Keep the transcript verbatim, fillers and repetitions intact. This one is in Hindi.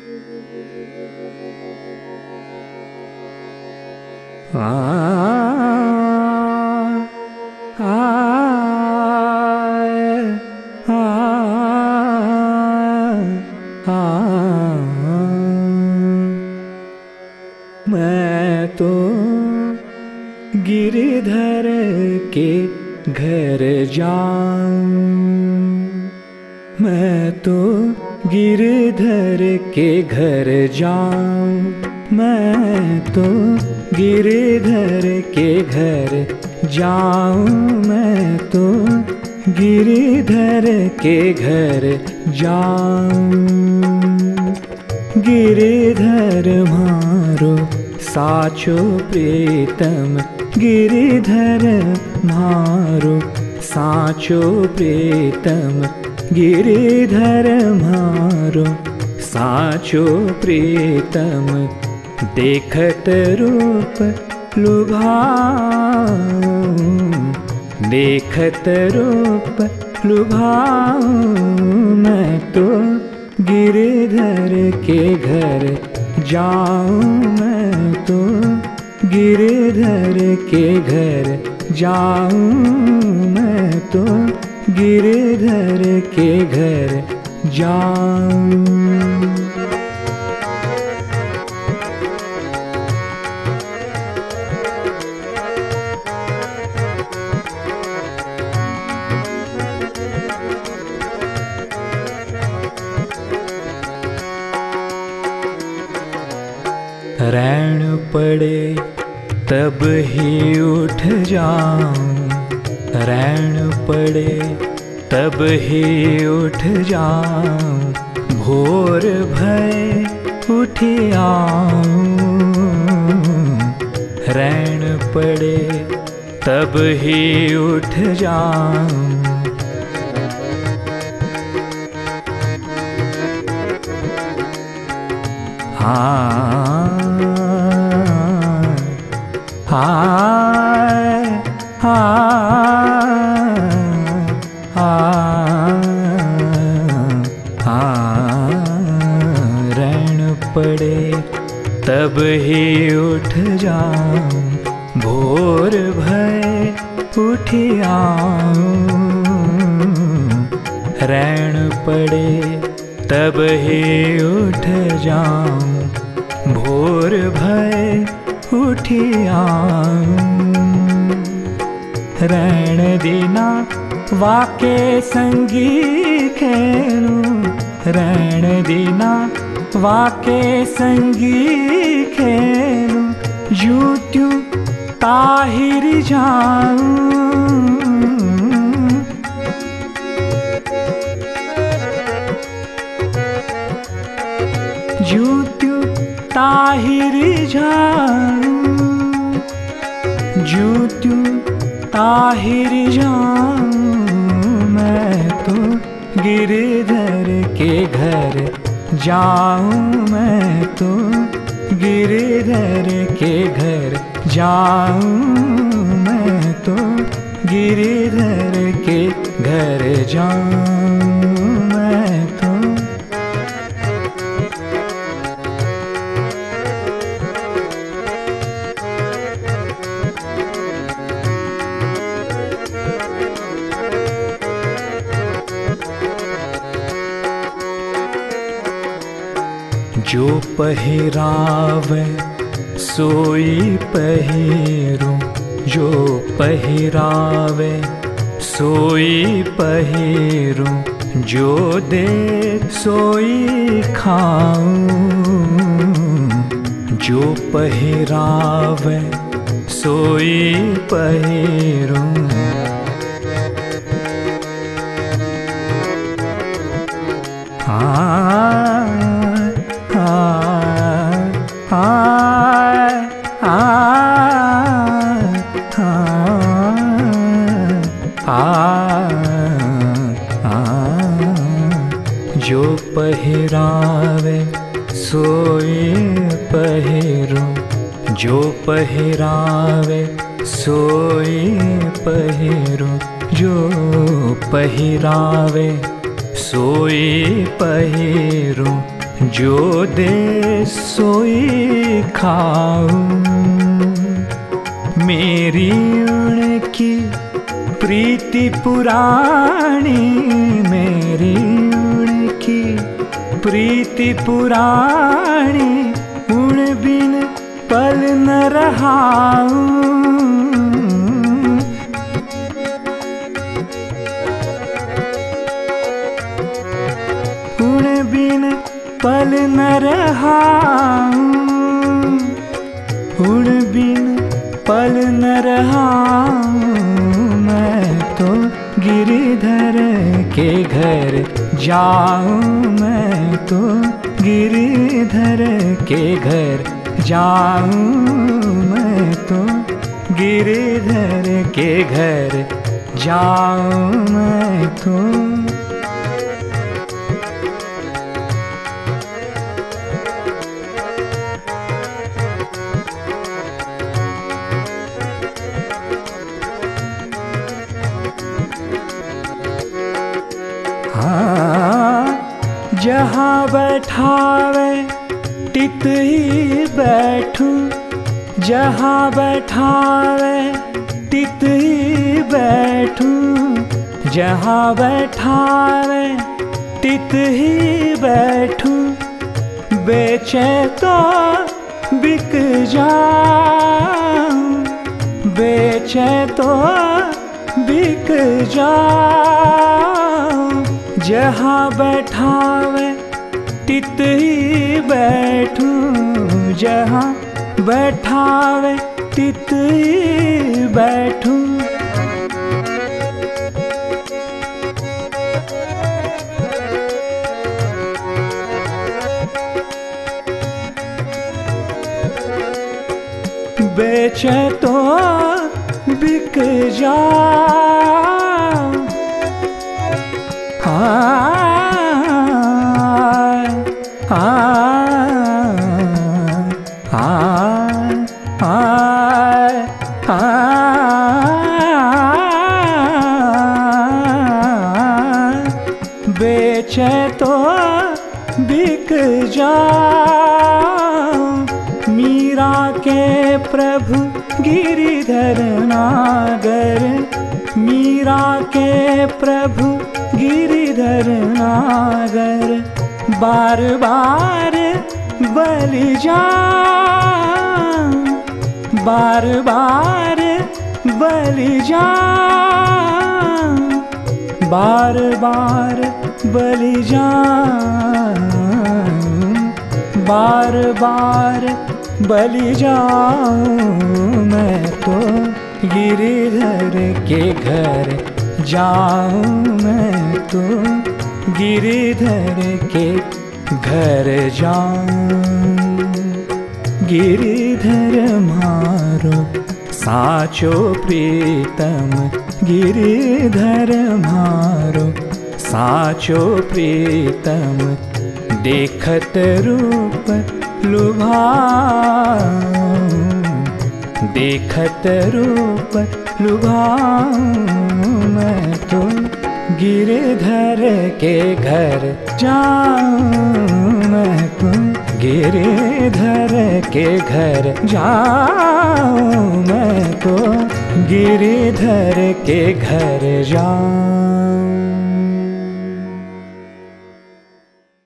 आ आ आ आ मैं तो गिरिधर के घर जाऊं, मैं तो गिरिधर के घर जाऊं, मैं तो गिरिधर के घर जाऊं, मैं तो गिरिधर के घर जाऊं। गिरिधर मारो साचो प्रीतम, गिरिधर मारो साचो प्रीतम, गिरिधर मारो साचो प्रीतम। देखत रूप लुभाऊं, देखत रूप लुभाऊं, मैं तो गिरिधर के घर जाऊं, मैं तो गिरिधर के घर जाऊं, मैं तो गिरिधर के घर जाऊं। रैन पड़े तब ही उठ जाऊं, रैन पड़े तब ही उठ जाऊं, भोर भय उठ आऊं। रैन पड़े तब ही उठ जाऊं, हाँ हाय हाय हाय, रैन पड़े तब ही उठ जाऊं, भोर भय उठ आऊं। रैन पड़े तब ही उठ जाऊं, भोर भय उठ आऊं। रैन दीना वाके संगी खेलूं, रैन दीना वाके संगी खेलूं, यूं त्यों ताहिर जाऊं। यूं त्यों ताहिर जाऊं, यूं त्यों ताहिर जाऊं, मैं तो गिरिधर के घर जाऊं, मैं तो गिरिधर के घर जाऊं, मैं तो गिरिधर के घर जाऊं, मैं तो। जो पहिरावे सोई पहिरूं, जो पहिरावे सोई पहिरूं, जो दे सोई खाऊं। जो पहिरावे सोई पहिरूं, हाँ जो पहिरावे सोई पहिरूं, जो पहिरावे सोई पहिरूं, जो पहिरावे सोई पहिरूं, जो दे सोई खाऊं। मेरी उनकी प्रीति पुरानी, मेरी उनकी प्रीति पुरानी, उन बिन पल न रहाऊं। उन बिन पल न रहाऊं, उन बिन पल न रहाऊं। मैं तो गिरिधर के घर जाऊं, मैं तो गिरिधर के घर जाऊं, मैं तो गिरिधर के घर जाऊं, मैं तो। जहाँ बैठावे तित ही बैठूं, जहाँ बैठावे तित ही बैठूं, जहाँ बैठावे तित ही बैठूं। बेचे तो बिक जाऊं, बेचे तो बिक जाऊं। जहाँ बैठावे तित ही बैठूं, जहाँ बैठावे तित ही बैठूं। बेचे तो बिक जाऊं। आ, आ, आ, आ, बेचे तो बिक जाऊं। मीरा के प्रभु गिरिधर नागर, मीरा के प्रभु गिरिधर नागर। बार बार बलि जाऊं, बार बार बलि जाऊं, बार बार बलि जाऊं, बार बार बलि जाऊं। मैं तो गिरिधर के घर जाऊं, मैं तो गिरिधर के घर जाऊं। गिरिधर मारो साचो प्रीतम, गिरिधर मारो साचो प्रीतम। देखत रूप लुभाऊं, देखत रूप लुभाऊं। मैं तो गिरिधर के घर जाऊं, मैं तो गिरिधर के घर जाऊं, मैं तो गिरिधर के घर जाऊं।